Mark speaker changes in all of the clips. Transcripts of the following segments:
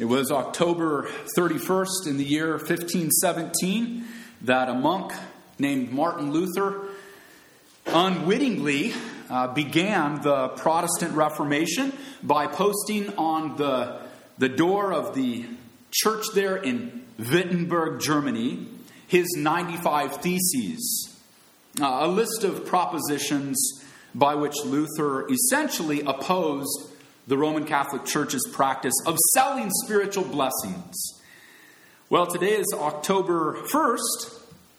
Speaker 1: It was October 31st in the year 1517 that a monk named Martin Luther unwittingly began the Protestant Reformation by posting on the door of the church there in Wittenberg, Germany, his 95 Theses, a list of propositions by which Luther essentially opposed the Roman Catholic Church's practice of selling spiritual blessings. Well, today is October 1st,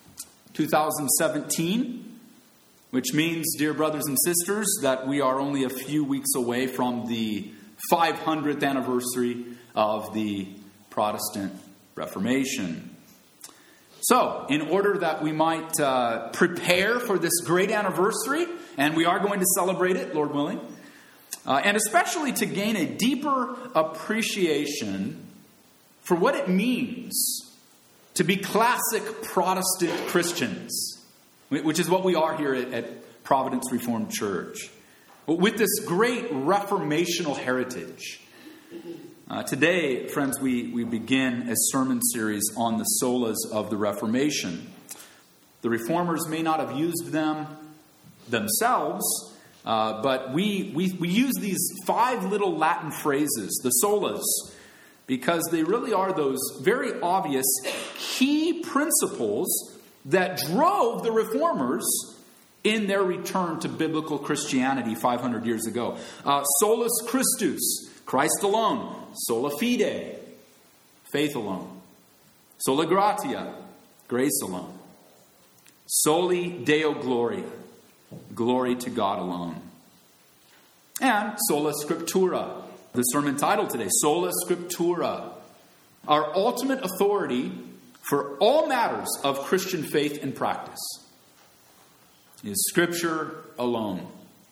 Speaker 1: 2017, which means, dear brothers and sisters, that we are only a few weeks away from the 500th anniversary of the Protestant Reformation. So, in order that we might prepare for this great anniversary, and we are going to celebrate it, Lord willing, and especially to gain a deeper appreciation for what it means to be classic Protestant Christians, which is what we are here at Providence Reformed Church, with this great reformational heritage. Today, friends, we begin a sermon series on the solas of the Reformation. The Reformers may not have used them themselves, but we use these 5 little Latin phrases, the solas, because they really are those very obvious key principles that drove the Reformers in their return to biblical Christianity 500 years ago. Solus Christus, Christ alone. Sola fide, faith alone. Sola gratia, grace alone. Soli Deo gloria, glory to God alone. And sola scriptura, the sermon title today, sola scriptura, our ultimate authority for all matters of Christian faith and practice is Scripture alone.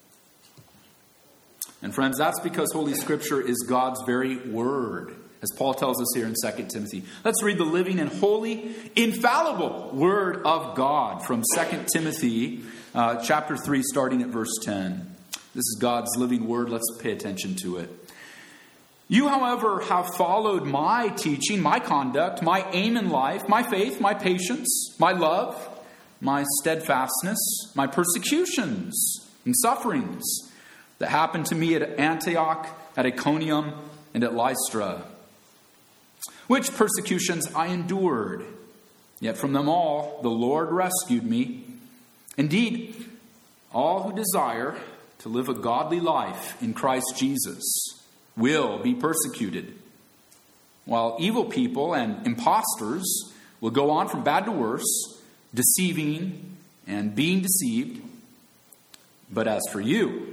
Speaker 1: And friends, that's because Holy Scripture is God's very Word, as Paul tells us here in 2 Timothy. Let's read the living and holy, infallible Word of God from 2 Timothy chapter 3, starting at verse 10. This is God's living Word. Let's pay attention to it. You, however, have followed my teaching, my conduct, my aim in life, my faith, my patience, my love, my steadfastness, my persecutions and sufferings that happened to me at Antioch, at Iconium, and at Lystra, which persecutions I endured. Yet from them all the Lord rescued me. Indeed, all who desire to live a godly life in Christ Jesus will be persecuted, while evil people and impostors will go on from bad to worse, deceiving and being deceived. But as for you,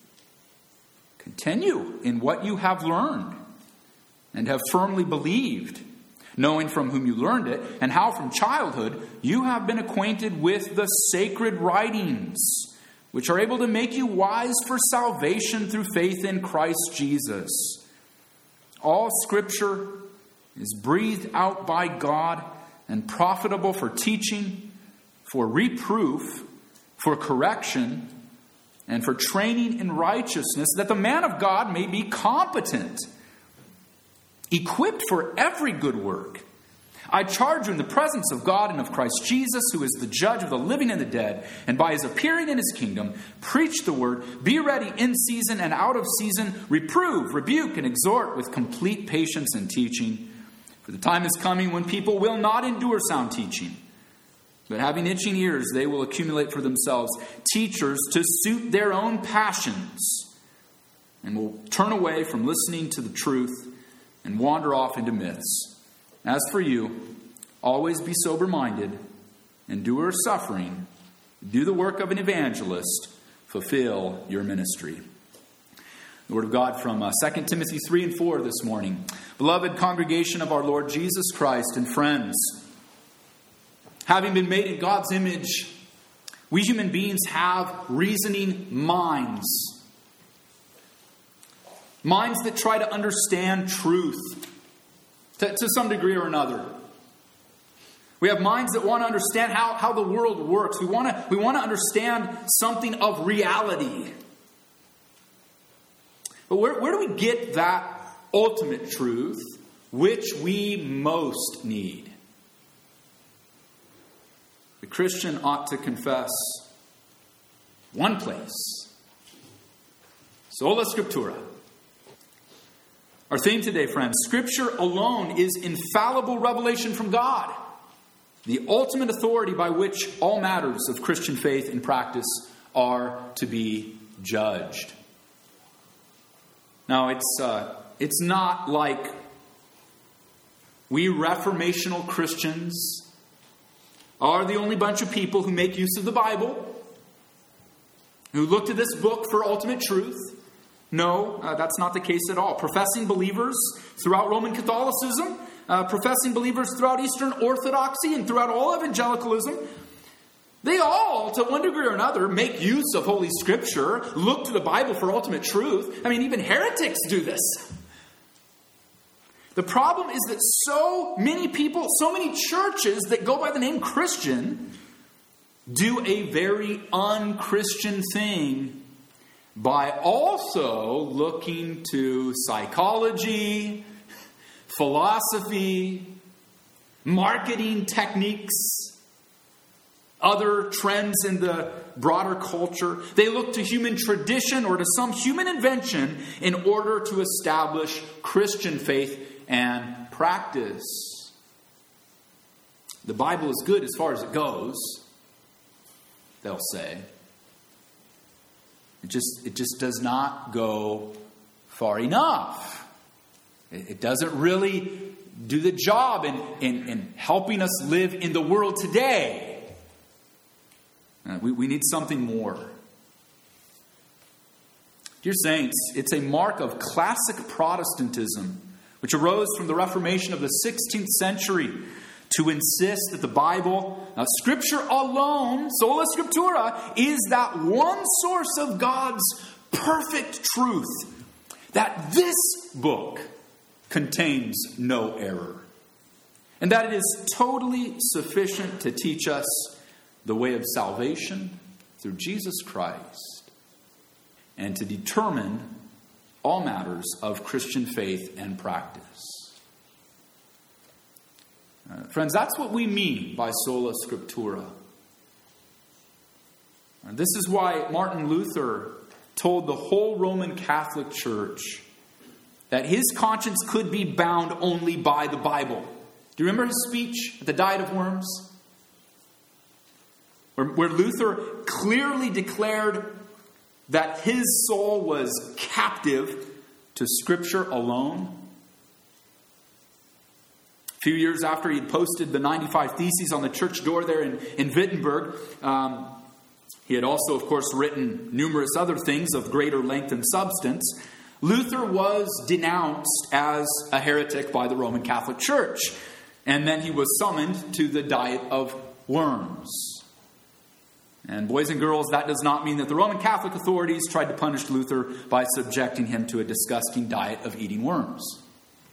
Speaker 1: continue in what you have learned and have firmly believed, knowing from whom you learned it, and how from childhood you have been acquainted with the sacred writings, which are able to make you wise for salvation through faith in Christ Jesus. All Scripture is breathed out by God and profitable for teaching, for reproof, for correction, and for training in righteousness, that the man of God may be competent, equipped for every good work. I charge you in the presence of God and of Christ Jesus, who is the judge of the living and the dead, and by his appearing in his kingdom, preach the word, be ready in season and out of season, reprove, rebuke, and exhort with complete patience and teaching. For the time is coming when people will not endure sound teaching, but having itching ears, they will accumulate for themselves teachers to suit their own passions, and will turn away from listening to the truth and wander off into myths. As for you, always be sober-minded, endure suffering, do the work of an evangelist, fulfill your ministry. The Word of God from 2 Timothy 3 and 4 this morning. Beloved congregation of our Lord Jesus Christ and friends, having been made in God's image, we human beings have reasoning minds. Minds that try to understand truth to some degree or another. We have minds that want to understand how the world works. We want to understand something of reality. But where do we get that ultimate truth which we most need. The Christian ought to confess one place. Sola Scriptura. Our theme today, friends, Scripture alone is infallible revelation from God, the ultimate authority by which all matters of Christian faith and practice are to be judged. Now, it's not like we reformational Christians are the only bunch of people who make use of the Bible, who look to this book for ultimate truth. No, that's not the case at all. Professing believers throughout Roman Catholicism, professing believers throughout Eastern Orthodoxy, and throughout all evangelicalism, they all, to one degree or another, make use of Holy Scripture, look to the Bible for ultimate truth. I mean, even heretics do this. The problem is that so many people, so many churches that go by the name Christian, do a very un-Christian thing by also looking to psychology, philosophy, marketing techniques, other trends in the broader culture. They look to human tradition or to some human invention in order to establish Christian faith and practice. The Bible is good as far as it goes, they'll say. It just does not go far enough. It doesn't really do the job in helping us live in the world today. We need something more. Dear saints, it's a mark of classic Protestantism, which arose from the Reformation of the 16th century, to insist that the Bible, Scripture alone, sola Scriptura, is that one source of God's perfect truth, that this book contains no error, and that it is totally sufficient to teach us the way of salvation through Jesus Christ, and to determine all matters of Christian faith and practice. Friends, that's what we mean by sola Scriptura. This is why Martin Luther told the whole Roman Catholic Church that his conscience could be bound only by the Bible. Do you remember his speech at the Diet of Worms? Where Luther clearly declared that his soul was captive to Scripture alone. A few years after he'd posted the 95 Theses on the church door there in Wittenberg, he had also, of course, written numerous other things of greater length and substance. Luther was denounced as a heretic by the Roman Catholic Church. And then he was summoned to the Diet of Worms. And boys and girls, that does not mean that the Roman Catholic authorities tried to punish Luther by subjecting him to a disgusting diet of eating worms.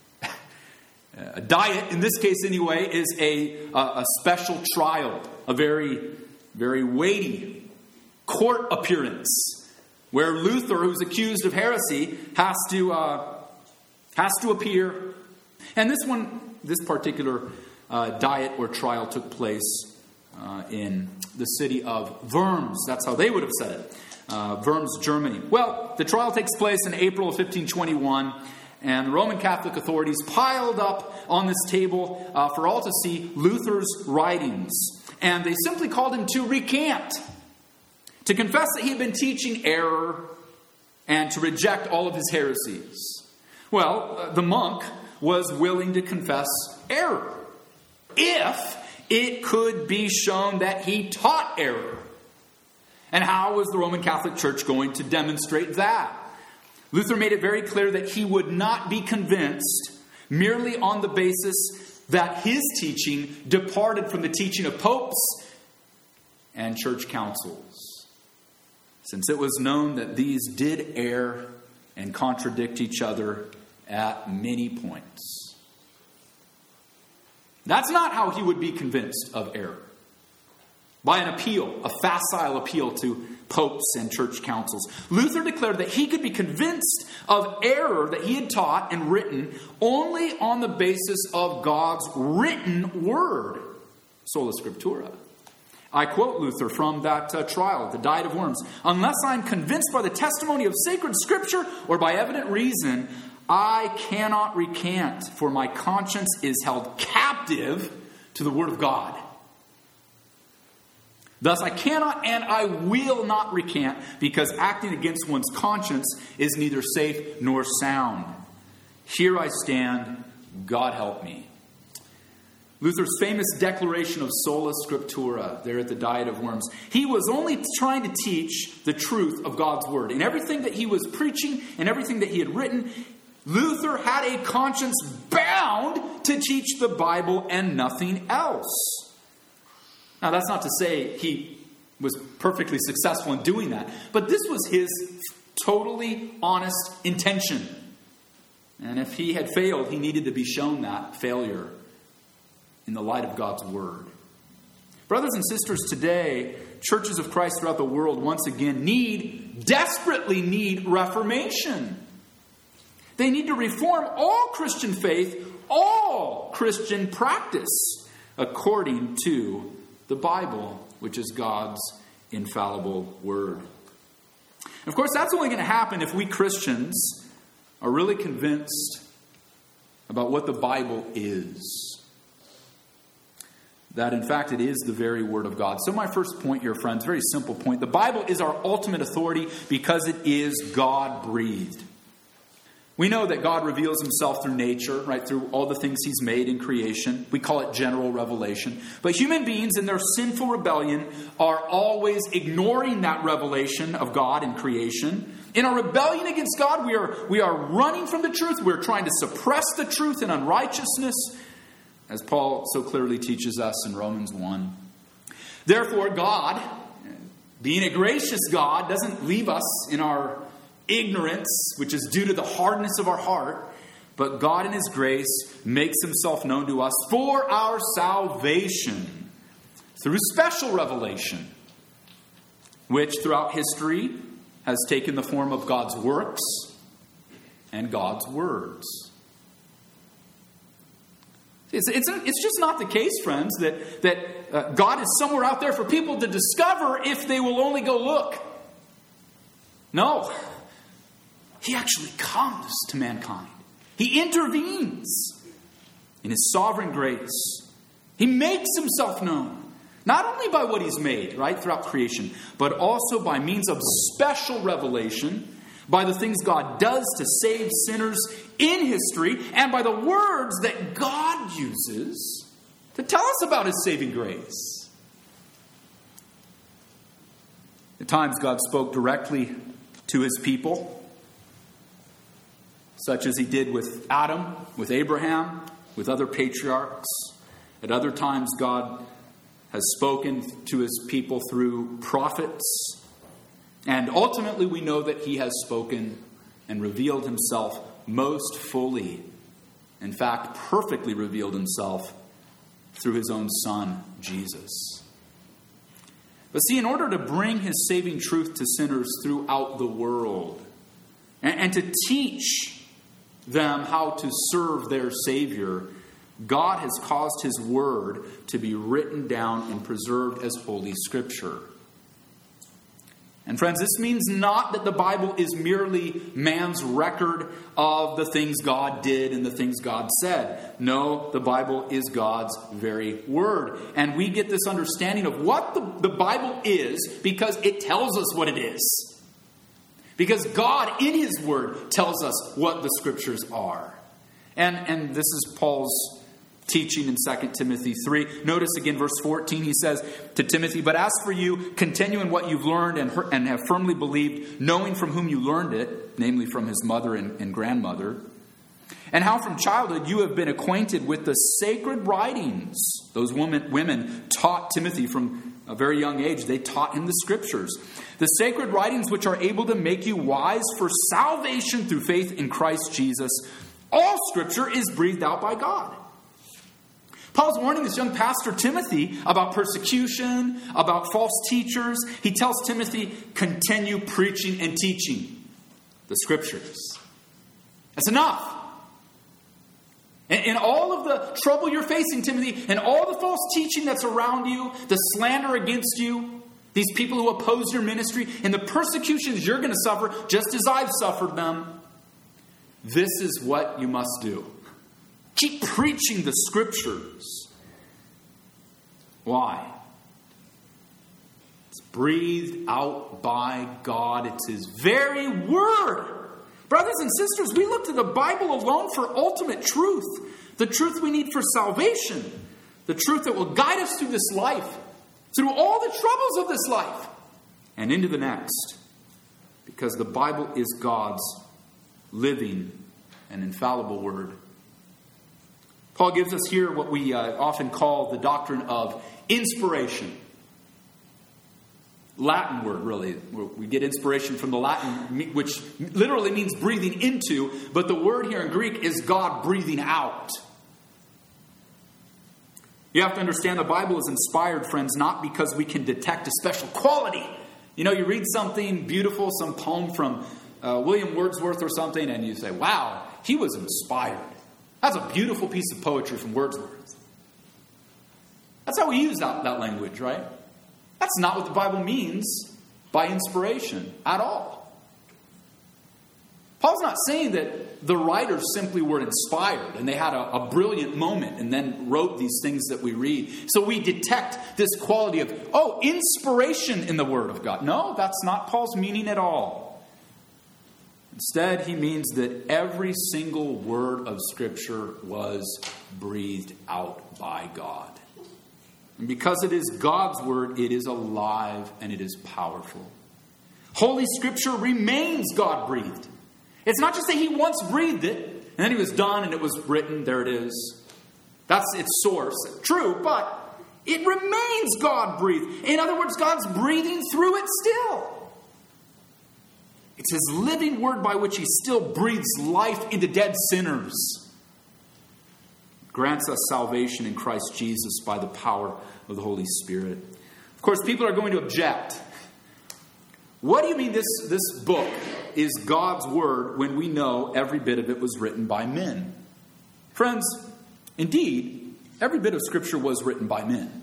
Speaker 1: A diet, in this case anyway, is a special trial, a very, very weighty court appearance, where Luther, who's accused of heresy, has to appear. And this particular diet or trial took place in the city of Worms. That's how they would have said it. Worms, Germany. Well, the trial takes place in April of 1521, and the Roman Catholic authorities piled up on this table for all to see Luther's writings. And they simply called him to recant, to confess that he had been teaching error, and to reject all of his heresies. Well, the monk was willing to confess error if it could be shown that he taught error. And how was the Roman Catholic Church going to demonstrate that? Luther made it very clear that he would not be convinced merely on the basis that his teaching departed from the teaching of popes and church councils, since it was known that these did err and contradict each other at many points. That's not how he would be convinced of error. by an appeal, a facile appeal to popes and church councils. Luther declared that he could be convinced of error that he had taught and written only on the basis of God's written word, sola scriptura. I quote Luther from that trial, the Diet of Worms. "Unless I am convinced by the testimony of sacred scripture or by evident reason, I cannot recant, for my conscience is held captive to the word of God. Thus I cannot and I will not recant, because acting against one's conscience is neither safe nor sound. Here I stand, God help me." Luther's famous declaration of sola scriptura there at the Diet of Worms. He was only trying to teach the truth of God's word. In everything that he was preaching and everything that he had written, Luther had a conscience bound to teach the Bible and nothing else. Now, that's not to say he was perfectly successful in doing that, but this was his totally honest intention. And if he had failed, he needed to be shown that failure in the light of God's word. Brothers and sisters, today, churches of Christ throughout the world once again desperately need reformation. They need to reform all Christian faith, all Christian practice, according to the Bible, which is God's infallible word. Of course, that's only going to happen if we Christians are really convinced about what the Bible is. That, in fact, it is the very word of God. So my first point here, friends, very simple point. The Bible is our ultimate authority because it is God-breathed. We know that God reveals himself through nature, right, through all the things he's made in creation. We call it general revelation. But human beings in their sinful rebellion are always ignoring that revelation of God in creation. In our rebellion against God, we are running from the truth. We're trying to suppress the truth in unrighteousness, as Paul so clearly teaches us in Romans 1. Therefore, God, being a gracious God, doesn't leave us in our ignorance, which is due to the hardness of our heart, but God in his grace makes himself known to us for our salvation through special revelation, which throughout history has taken the form of God's works and God's words. It's just not the case, friends, that God is somewhere out there for people to discover if they will only go look. No. He actually comes to mankind. He intervenes in his sovereign grace. He makes himself known, not only by what he's made, right, throughout creation, but also by means of special revelation, by the things God does to save sinners in history, and by the words that God uses to tell us about his saving grace. At times, God spoke directly to his people, such as he did with Adam, with Abraham, with other patriarchs. At other times, God has spoken to his people through prophets. And ultimately, we know that he has spoken and revealed himself most fully. In fact, perfectly revealed himself through his own Son, Jesus. But see, in order to bring his saving truth to sinners throughout the world, and to teach them how to serve their Savior, God has caused his word to be written down and preserved as Holy Scripture. And friends, this means not that the Bible is merely man's record of the things God did and the things God said. No, the Bible is God's very word. And we get this understanding of what the Bible is because it tells us what it is. Because God, in his word, tells us what the Scriptures are. And this is Paul's teaching in 2 Timothy 3. Notice again verse 14, he says to Timothy, "But as for you, continue in what you've learned and have firmly believed, knowing from whom you learned it," namely from his mother and grandmother, "and how from childhood you have been acquainted with the sacred writings." Those women taught Timothy from a very young age. They taught him the Scriptures. "The sacred writings which are able to make you wise for salvation through faith in Christ Jesus. All Scripture is breathed out by God." Paul's warning this young pastor Timothy about persecution, about false teachers. He tells Timothy, continue preaching and teaching the Scriptures. That's enough. And all of the trouble you're facing, Timothy, and all the false teaching that's around you, the slander against you, these people who oppose your ministry, and the persecutions you're going to suffer, just as I've suffered them, this is what you must do. Keep preaching the Scriptures. Why? It's breathed out by God. It's His very Word. Brothers and sisters, we look to the Bible alone for ultimate truth. The truth we need for salvation. The truth that will guide us through this life. Through all the troubles of this life. And into the next. Because the Bible is God's living and infallible Word. Paul gives us here what we often call the doctrine of inspiration. Latin word, really. We get inspiration from the Latin, which literally means breathing into, but the word here in Greek is God breathing out. You have to understand the Bible is inspired, friends, not because we can detect a special quality. You know, you read something beautiful, some poem from William Wordsworth or something, and you say, wow, he was inspired. That's a beautiful piece of poetry from Wordsworth. That's how we use that language, right? That's not what the Bible means by inspiration at all. Paul's not saying that the writers simply were inspired and they had a brilliant moment and then wrote these things that we read. So we detect this quality of, inspiration in the Word of God. No, that's not Paul's meaning at all. Instead, he means that every single word of Scripture was breathed out by God. And because it is God's Word, it is alive and it is powerful. Holy Scripture remains God-breathed. It's not just that He once breathed it, and then He was done and it was written, there it is. That's its source. True, but it remains God-breathed. In other words, God's breathing through it still. It's His living Word by which He still breathes life into dead sinners. Grants us salvation in Christ Jesus by the power of the Holy Spirit. Of course, people are going to object. What do you mean this book is God's Word when we know every bit of it was written by men? Friends, indeed, every bit of Scripture was written by men.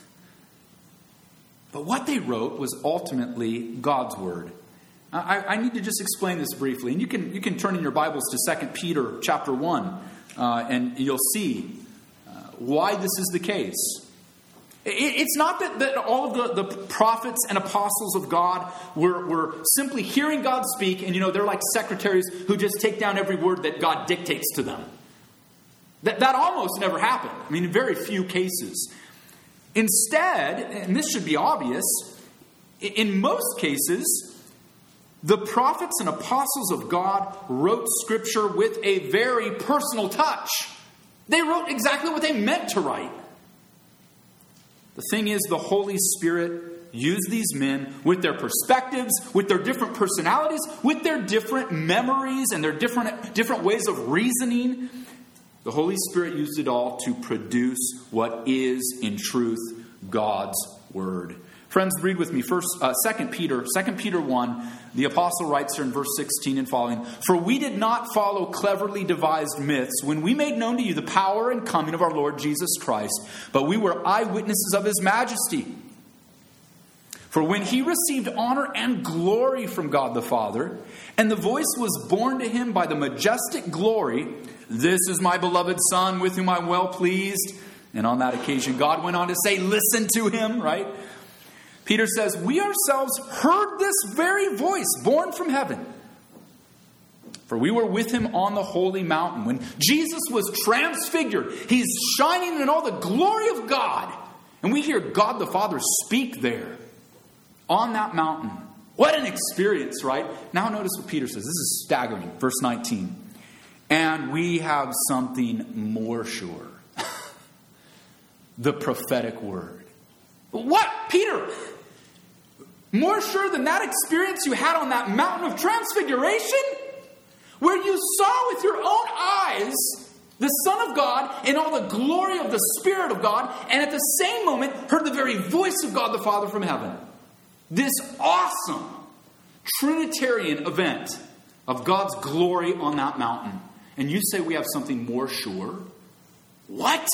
Speaker 1: But what they wrote was ultimately God's Word. I need to just explain this briefly. And you can turn in your Bibles to 2 Peter chapter 1, and you'll see why this is the case. It's not that all of the prophets and apostles of God were simply hearing God speak, and they're like secretaries who just take down every word that God dictates to them. That almost never happened. I mean, in very few cases. Instead, and this should be obvious, in most cases, the prophets and apostles of God wrote Scripture with a very personal touch. They wrote exactly what they meant to write. The thing is, the Holy Spirit used these men with their perspectives, with their different personalities, with their different memories and their different ways of reasoning. The Holy Spirit used it all to produce what is, in truth, God's Word. Friends, read with me 2 Peter 1. The apostle writes here in verse 16 and following, "For we did not follow cleverly devised myths when we made known to you the power and coming of our Lord Jesus Christ, but we were eyewitnesses of His majesty. For when He received honor and glory from God the Father, and the voice was borne to Him by the majestic glory, 'This is my beloved Son, with whom I'm well pleased.'" And on that occasion, God went on to say, "Listen to Him," right? Peter says, "We ourselves heard this very voice born from heaven. For we were with Him on the holy mountain when Jesus was transfigured. He's shining in all the glory of God. And we hear God the Father speak there on that mountain." What an experience, right? Now notice what Peter says. This is staggering. Verse 19. "And we have something more sure." The prophetic word. What, Peter? More sure than that experience you had on that mountain of transfiguration? Where you saw with your own eyes the Son of God in all the glory of the Spirit of God, and at the same moment heard the very voice of God the Father from heaven. This awesome Trinitarian event of God's glory on that mountain. And you say we have something more sure? What?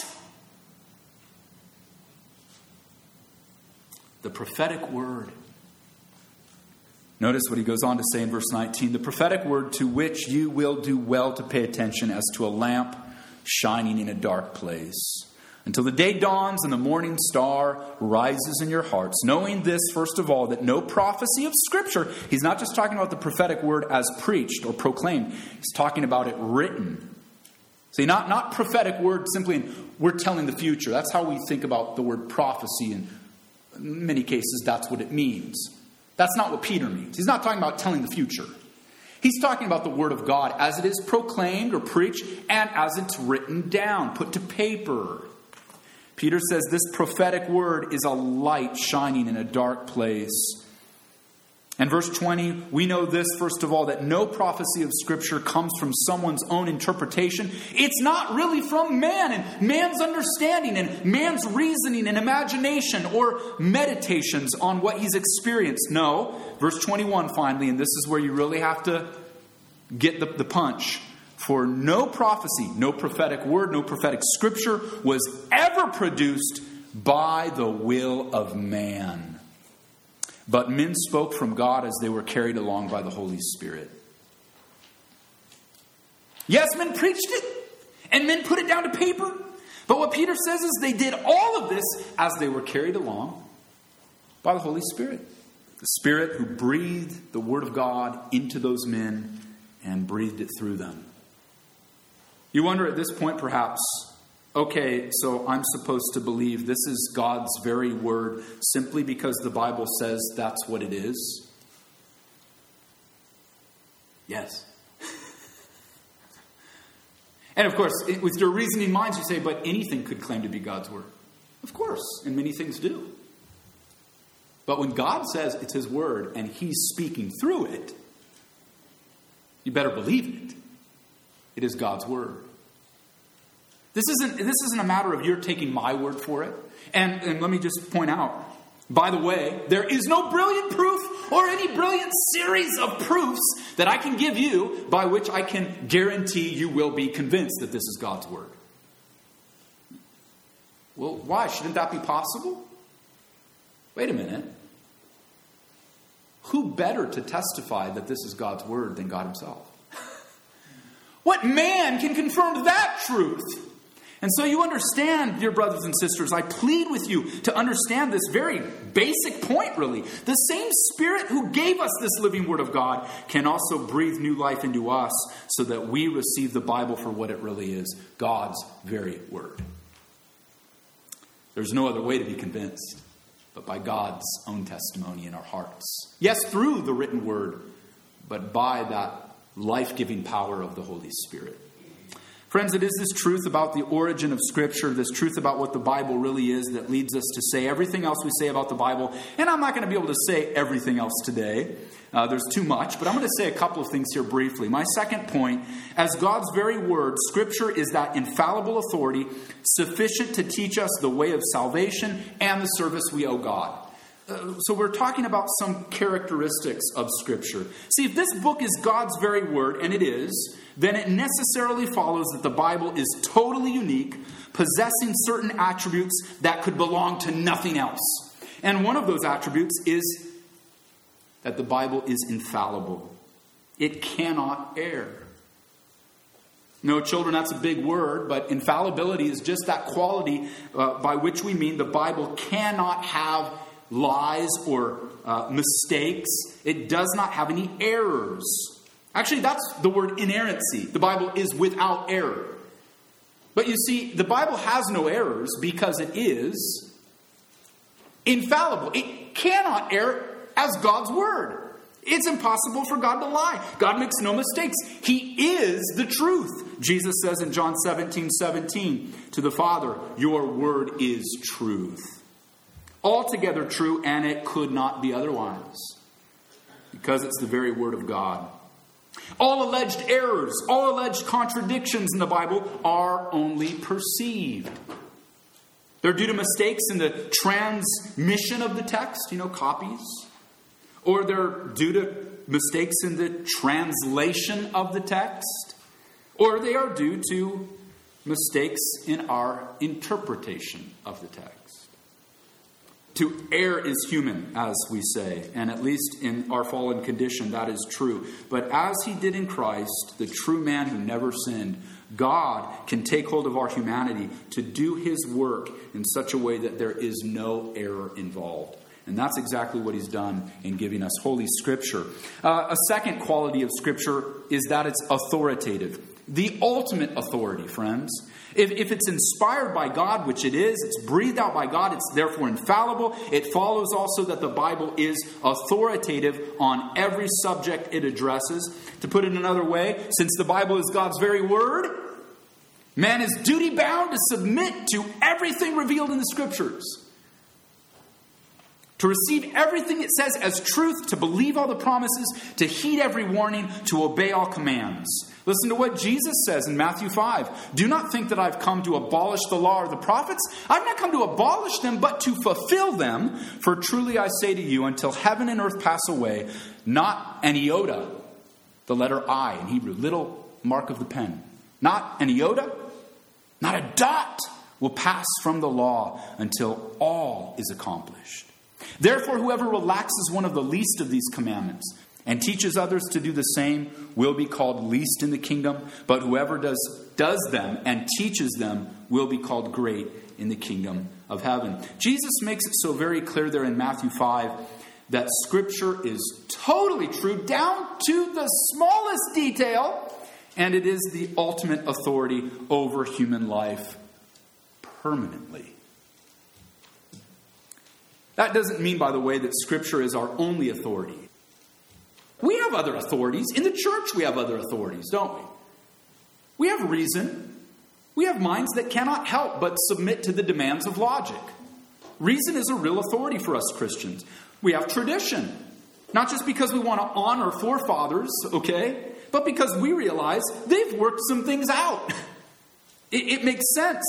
Speaker 1: The prophetic word. Notice what he goes on to say in verse 19. The prophetic word to which you will do well to pay attention as to a lamp shining in a dark place, until the day dawns and the morning star rises in your hearts. Knowing this, first of all, that no prophecy of Scripture, he's not just talking about the prophetic word as preached or proclaimed. He's talking about it written. See, not prophetic word simply in we're telling the future. That's how we think about the word prophecy. In many cases, that's what it means. That's not what Peter means. He's not talking about telling the future. He's talking about the word of God as it is proclaimed or preached and as it's written down, put to paper. Peter says this prophetic word is a light shining in a dark place. And verse 20, we know this, first of all, that no prophecy of Scripture comes from someone's own interpretation. It's not really from man and man's understanding and man's reasoning and imagination or meditations on what he's experienced. No, verse 21 finally, and this is where you really have to get the punch. For no prophecy, no prophetic word, no prophetic Scripture was ever produced by the will of man. But men spoke from God as they were carried along by the Holy Spirit. Yes, men preached it, and men put it down to paper. But what Peter says is they did all of this as they were carried along by the Holy Spirit. The Spirit who breathed the Word of God into those men and breathed it through them. You wonder at this point perhaps, okay, so I'm supposed to believe this is God's very word simply because the Bible says that's what it is? Yes. And of course, with your reasoning minds, you say, but anything could claim to be God's word. Of course, and many things do. But when God says it's His word and He's speaking through it, you better believe it. It is God's word. This isn't a matter of you're taking my word for it. And let me just point out, by the way, there is no brilliant proof or any brilliant series of proofs that I can give you by which I can guarantee you will be convinced that this is God's word. Well, why? Shouldn't that be possible? Wait a minute. Who better to testify that this is God's word than God Himself? What man can confirm that truth? And so you understand, dear brothers and sisters, I plead with you to understand this very basic point, really. The same Spirit who gave us this living Word of God can also breathe new life into us so that we receive the Bible for what it really is, God's very Word. There's no other way to be convinced but by God's own testimony in our hearts. Yes, through the written Word, but by that life-giving power of the Holy Spirit. Friends, it is this truth about the origin of Scripture, this truth about what the Bible really is, that leads us to say everything else we say about the Bible. And I'm not going to be able to say everything else today. There's too much. But I'm going to say a couple of things here briefly. My second point, as God's very word, Scripture is that infallible authority sufficient to teach us the way of salvation and the service we owe God. So we're talking about some characteristics of Scripture. See, if this book is God's very word, and it is, then it necessarily follows that the Bible is totally unique, possessing certain attributes that could belong to nothing else. And one of those attributes is that the Bible is infallible. It cannot err. No, children, that's a big word, but infallibility is just that quality by which we mean the Bible cannot have lies or mistakes. It does not have any errors. Actually, that's the word inerrancy. The Bible is without error. But you see, the Bible has no errors because it is infallible. It cannot err as God's word. It's impossible for God to lie. God makes no mistakes. He is the truth. Jesus says in John 17:17 to the Father, "Your word is truth." Altogether true, and it could not be otherwise. Because it's the very word of God. All alleged errors, all alleged contradictions in the Bible are only perceived. They're due to mistakes in the transmission of the text, copies. Or they're due to mistakes in the translation of the text. Or they are due to mistakes in our interpretation of the text. To err is human, as we say, and at least in our fallen condition, that is true. But as he did in Christ, the true man who never sinned, God can take hold of our humanity to do his work in such a way that there is no error involved. And that's exactly what he's done in giving us Holy Scripture. A second quality of Scripture is that it's authoritative. The ultimate authority, friends. If it's inspired by God, which it is, it's breathed out by God, it's therefore infallible. It follows also that the Bible is authoritative on every subject it addresses. To put it another way, since the Bible is God's very word, man is duty-bound to submit to everything revealed in the Scriptures. To receive everything it says as truth, to believe all the promises, to heed every warning, to obey all commands. Listen to what Jesus says in Matthew 5. Do not think that I've come to abolish the law or the prophets. I've not come to abolish them, but to fulfill them. For truly I say to you, until heaven and earth pass away, not an iota, the letter I in Hebrew, little mark of the pen, not an iota, not a dot will pass from the law until all is accomplished. Therefore, whoever relaxes one of the least of these commandments and teaches others to do the same will be called least in the kingdom. But whoever does them and teaches them will be called great in the kingdom of heaven. Jesus makes it so very clear there in Matthew 5 that Scripture is totally true down to the smallest detail. And it is the ultimate authority over human life permanently. That doesn't mean, by the way, that Scripture is our only authority. We have other authorities. In the church, we have other authorities, don't we? We have reason. We have minds that cannot help but submit to the demands of logic. Reason is a real authority for us Christians. We have tradition. Not just because we want to honor forefathers, okay? But because we realize they've worked some things out. It makes sense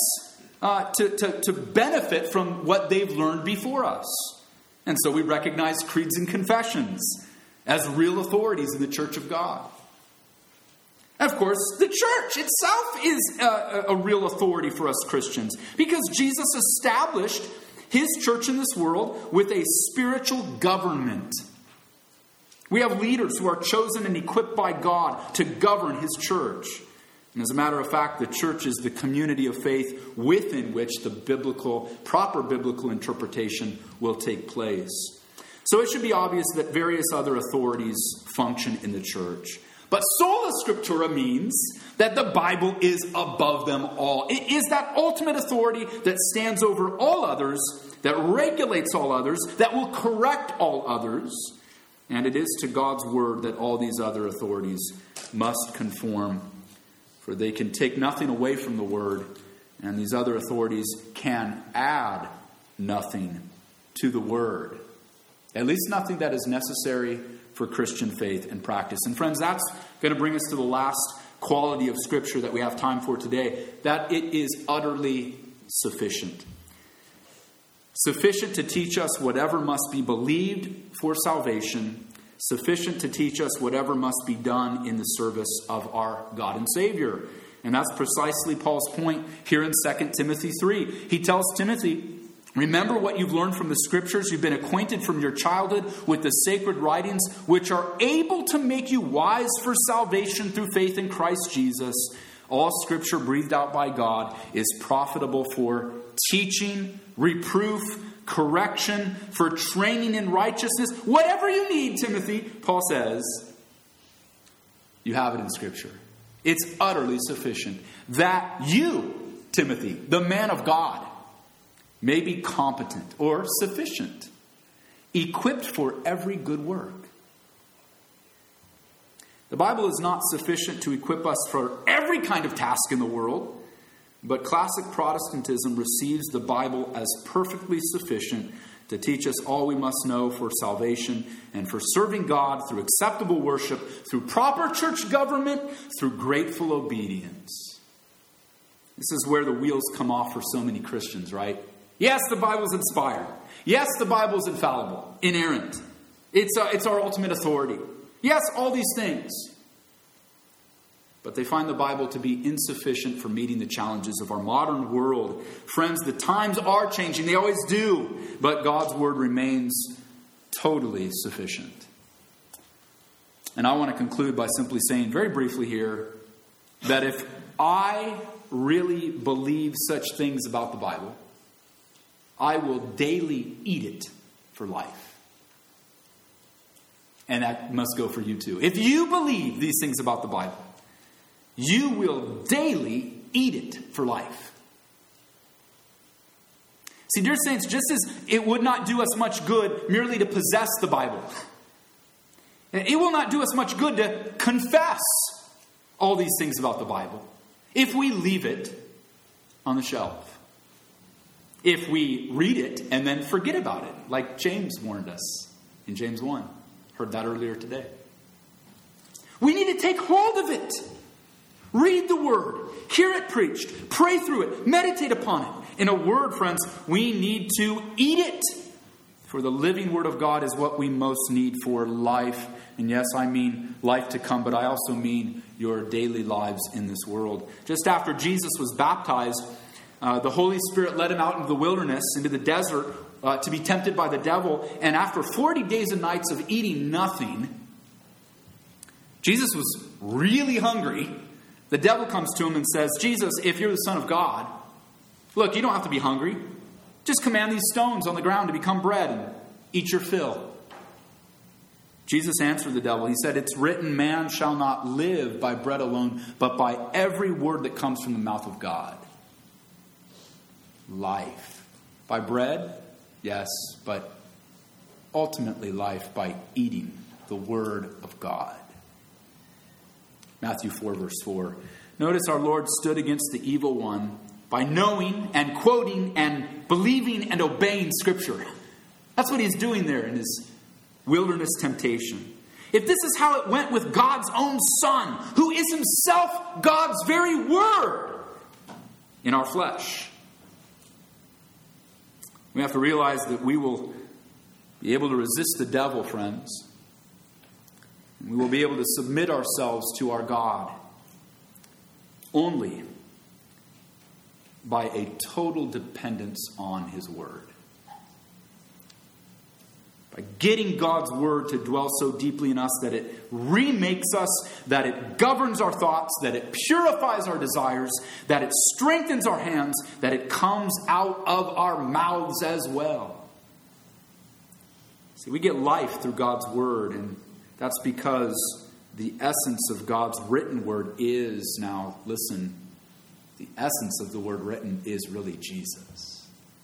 Speaker 1: to benefit from what they've learned before us. And so we recognize creeds and confessions as real authorities in the church of God. And of course, the church itself is a real authority for us Christians because Jesus established his church in this world with a spiritual government. We have leaders who are chosen and equipped by God to govern his church. And as a matter of fact, the church is the community of faith within which the proper biblical interpretation will take place. So it should be obvious that various other authorities function in the church. But sola scriptura means that the Bible is above them all. It is that ultimate authority that stands over all others, that regulates all others, that will correct all others. And it is to God's word that all these other authorities must conform. For they can take nothing away from the word, and these other authorities can add nothing to the word. At least nothing that is necessary for Christian faith and practice. And friends, that's going to bring us to the last quality of Scripture that we have time for today, that it is utterly sufficient. Sufficient to teach us whatever must be believed for salvation. Sufficient to teach us whatever must be done in the service of our God and Savior. And that's precisely Paul's point here in 2 Timothy 3. He tells Timothy, remember what you've learned from the Scriptures. You've been acquainted from your childhood with the sacred writings, which are able to make you wise for salvation through faith in Christ Jesus. All Scripture breathed out by God is profitable for teaching, reproof, correction, for training in righteousness. Whatever you need, Timothy, Paul says, you have it in Scripture. It's utterly sufficient that you, Timothy, the man of God, may be competent or sufficient, equipped for every good work. The Bible is not sufficient to equip us for every kind of task in the world, but classic Protestantism receives the Bible as perfectly sufficient to teach us all we must know for salvation and for serving God through acceptable worship, through proper church government, through grateful obedience. This is where the wheels come off for so many Christians, right? Yes, the Bible's inspired. Yes, the Bible's infallible, inerrant. It's our ultimate authority. Yes, all these things. But they find the Bible to be insufficient for meeting the challenges of our modern world. Friends, the times are changing. They always do. But God's Word remains totally sufficient. And I want to conclude by simply saying very briefly here that if I really believe such things about the Bible, I will daily eat it for life. And that must go for you too. If you believe these things about the Bible, you will daily eat it for life. See, dear saints, just as it would not do us much good merely to possess the Bible, it will not do us much good to confess all these things about the Bible if we leave it on the shelf. If we read it and then forget about it, like James warned us in James 1. Heard that earlier today. We need to take hold of it. Read the Word. Hear it preached. Pray through it. Meditate upon it. In a word, friends, we need to eat it. For the living Word of God is what we most need for life. And yes, I mean life to come, but I also mean your daily lives in this world. Just after Jesus was baptized, the Holy Spirit led him out into the wilderness, into the desert, to be tempted by the devil. And after 40 days and nights of eating nothing, Jesus was really hungry. The devil comes to him and says, Jesus, if you're the Son of God, look, you don't have to be hungry. Just command these stones on the ground to become bread and eat your fill. Jesus answered the devil. He said, it's written, man shall not live by bread alone, but by every word that comes from the mouth of God. Life. By bread? Yes, but ultimately life by eating the Word of God. Matthew 4, verse 4. Notice our Lord stood against the evil one by knowing and quoting and believing and obeying Scripture. That's what he's doing there in his wilderness temptation. If this is how it went with God's own Son, who is himself God's very Word in our flesh, we have to realize that we will be able to resist the devil, friends. We will be able to submit ourselves to our God only by a total dependence on His Word. By getting God's Word to dwell so deeply in us that it remakes us, that it governs our thoughts, that it purifies our desires, that it strengthens our hands, that it comes out of our mouths as well. See, we get life through God's Word, and that's because the essence of God's written Word is, now listen, the essence of the Word written is really Jesus.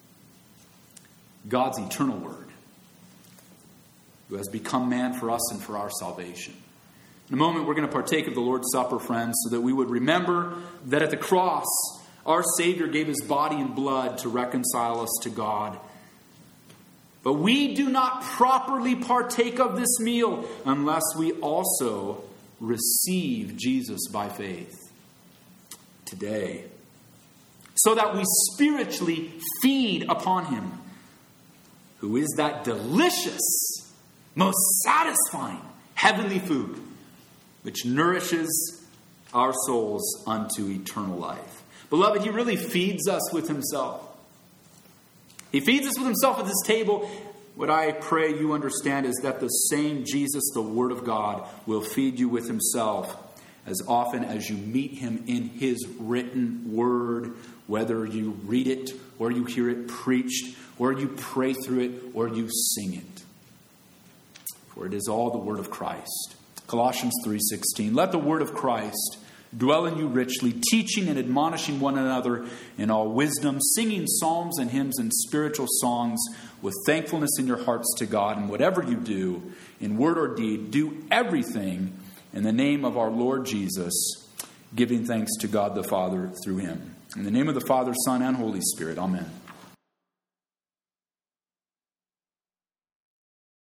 Speaker 1: God's eternal Word, who has become man for us and for our salvation. In a moment, we're going to partake of the Lord's Supper, friends, so that we would remember that at the cross, our Savior gave His body and blood to reconcile us to God. But we do not properly partake of this meal unless we also receive Jesus by faith today, so that we spiritually feed upon Him, who is that delicious, most satisfying heavenly food which nourishes our souls unto eternal life. Beloved, He really feeds us with Himself. He feeds us with Himself at this table. What I pray you understand is that the same Jesus, the Word of God, will feed you with Himself as often as you meet Him in His written Word, whether you read it or you hear it preached or you pray through it or you sing it. For it is all the Word of Christ. Colossians 3:16. Let the Word of Christ dwell in you richly, teaching and admonishing one another in all wisdom, singing psalms and hymns and spiritual songs with thankfulness in your hearts to God. And whatever you do, in word or deed, do everything in the name of our Lord Jesus, giving thanks to God the Father through Him. In the name of the Father, Son, and Holy Spirit. Amen.